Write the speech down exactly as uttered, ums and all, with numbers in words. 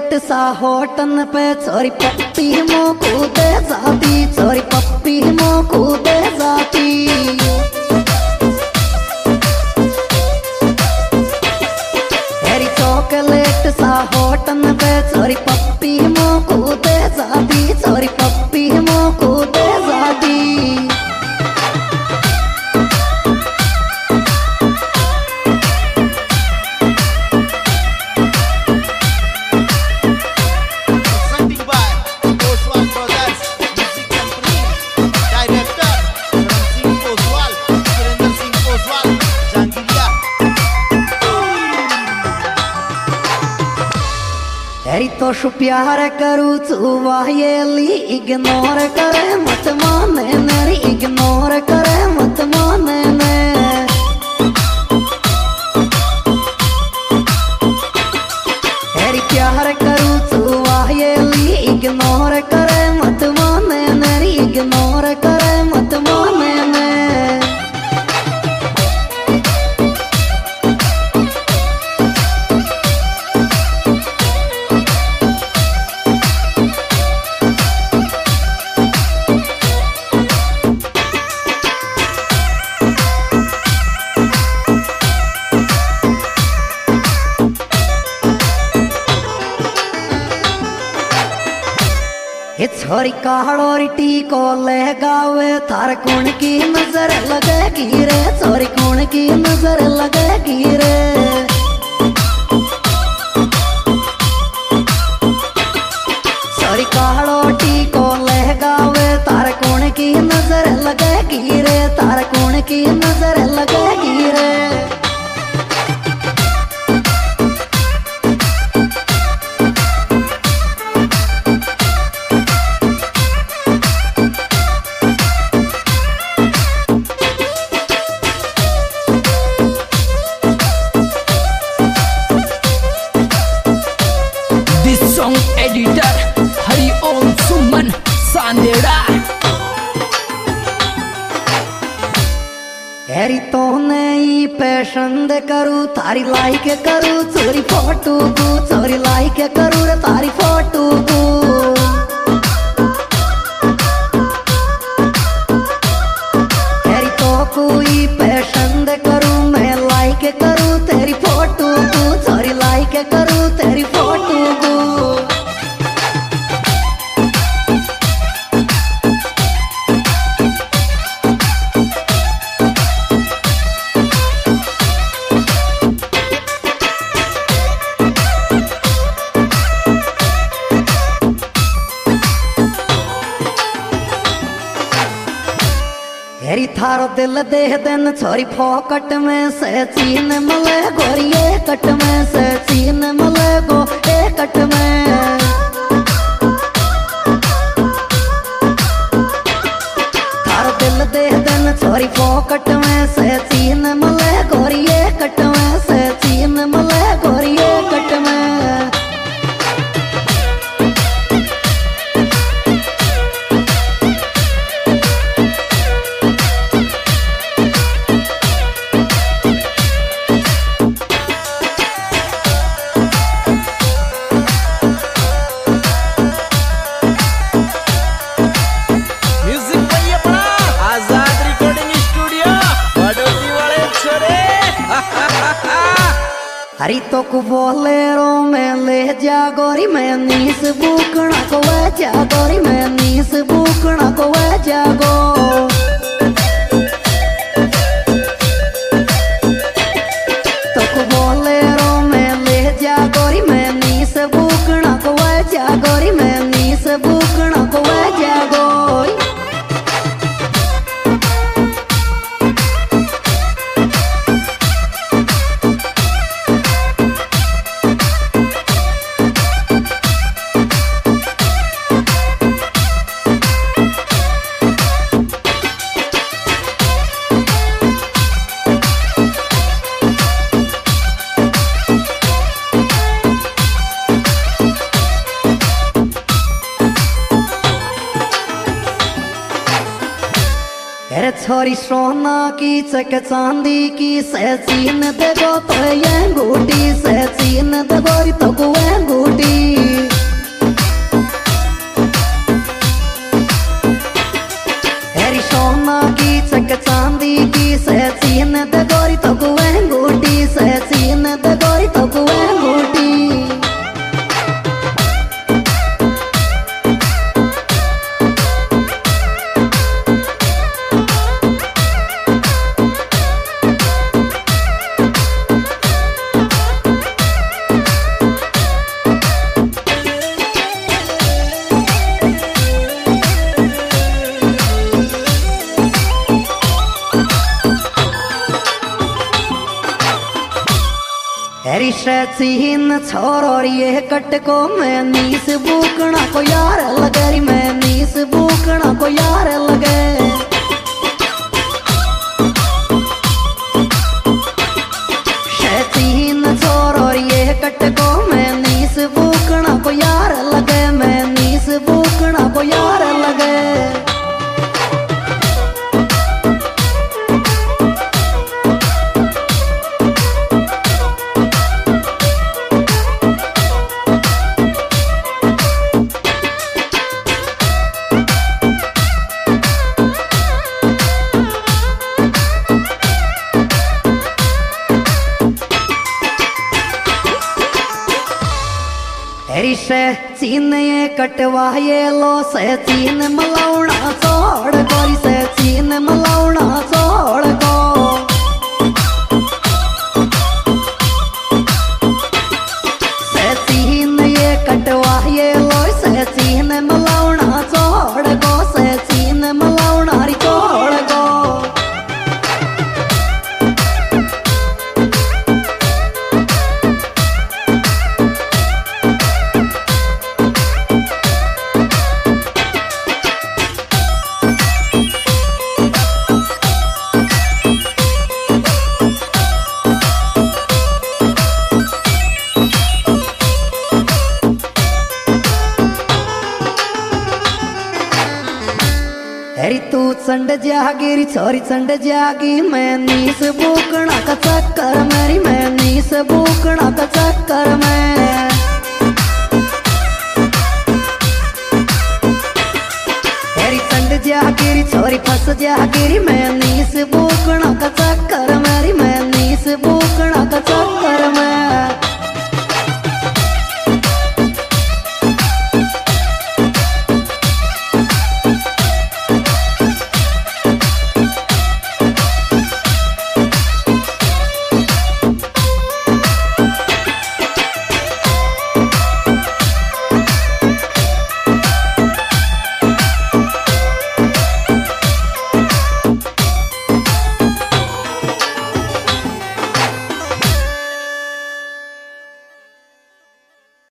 Chocolate सा Houghton पे छोरी पप्पी मो कूदे जाती, छोरी पप्पी मो कूदे जाती। हेरी चॉकलेट सा होटन पे छोरी पप्पी मो कूदे जाती, छोरी पप्पी मो कूदे जाती। तेरी तो शु प्यार करूँ चुवा ये ली इग्नोर करे मत माने, मेरी इग्नोर करे मत माने ने। तेरी प्यार करूँ चुवा ये ली इग्नोर करे मत माने, मेरी इग्नोर करे मत माने ने। ये छोरी काड़ोरी टीको ले गावे थार कौन की नजर लगेगी रे, छोरी कौन की नजर लगेगी रे। छोरी काड़ो टीको ले गावे थार कौन की नजर लगेगी रे, थार कौन की नजर लगेगी रे। एडिटर हरिओम सुमन सांदेड़ा। हेरी तो नहीं पसंद करूँ थारी लाइक करूँ, चोरी फोटो को चोरी लाइक करूँ रे थारी फोटो को। हेरी तो कोई पसंद करूँ मैं लाइक करूँ तेरी फोटो को, चोरी लाइक करूँ तेरी फोटो को। हेरी थारो दिल दे दिन छोरी फोकट में से चीन मले गोरी एकट में से चीन मले गो एकट में। थारो दिल दे दिन छोरी फोकट में से चीन मले गोरी एकट में से चीन मले गोरी एकट में। हरी तो को बोलेरो में ले जा गोरी मैं नीस बुकना को वे जा गोरी मैं नीस बुकना को वे जा गो। तो को बोलेरो में ले जा गोरी मैं नीस बुकना को वे जा गोरी मैं नीस बुकना को वे जा गो। है छोरी सोना की चक चांदी की से चीन देगो तो ये अंगूठी से चीन देगोरी तो को अंगूठी हेरी सोना की चक चांदी की से चीन देगोरी तो को अंगूठी से चीन देगोरी तो को अंगूठी हेरी चीन छोरो ये कट को मैं नीस बूकना को यार लगे मैं नीस बूकना को यार लगे चीन छोरो ये कट को मैं नीस बूकना को यार लगे मैं नीस बूकना को यार लगे हेरी से चीन ये कटवाए लो से चीन मलाउना छोड़ गोरी से चीन मलाउना छोड़ गो से चीन ये कटवाए लो से चीन मलाउना छोड़ गो से चीन मलाउना री छोड़ गो हेरी तू चंड जागिरी छोरी चंड जागी मैं नीस बूकना का चक्कर मेरी मैं नीस बूकना का चक्कर में हेरी चंड जागिरी छोरी फंस जागिरी मैं नीस बूक